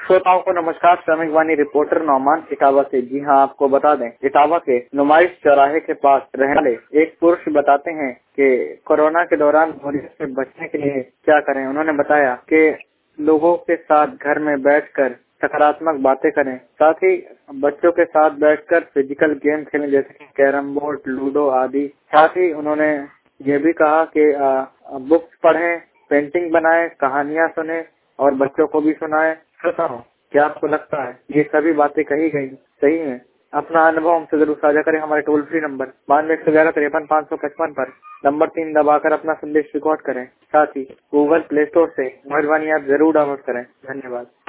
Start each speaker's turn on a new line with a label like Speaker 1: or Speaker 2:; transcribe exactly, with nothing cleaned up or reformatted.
Speaker 1: श्रोताओं को नमस्कार। श्रमिक वाणी रिपोर्टर नौमान इटावा से। जी हाँ, आपको बता दें, इटावा के नुमाइश चौराहे के पास रहने वाले एक पुरुष बताते हैं कि कोरोना के दौरान मरीज से बचने के लिए क्या करें। उन्होंने बताया कि लोगों के साथ घर में बैठकर सकारात्मक बातें करें, साथ ही बच्चों के साथ बैठकर फिजिकल गेम खेलें जैसे कि कैरम बोर्ड, लूडो आदि। साथ ही उन्होंने ये भी कहा कि बुक्स पढ़ें, पेंटिंग बनाएं, कहानियां सुने और बच्चों को भी सुनाएं। श्रोताओं, क्या आपको लगता है ये सभी बातें कही गई सही है? अपना अनुभव हमसे जरूर साझा करें हमारे टोल फ्री नंबर बानवे एक सौ ग्यारह तिरपन पाँच सौ पचपन पर नंबर तीन दबाकर अपना संदेश रिकॉर्ड करें। साथ ही गूगल प्ले स्टोर से मेहरबानी ऐप जरूर डाउनलोड करें। धन्यवाद।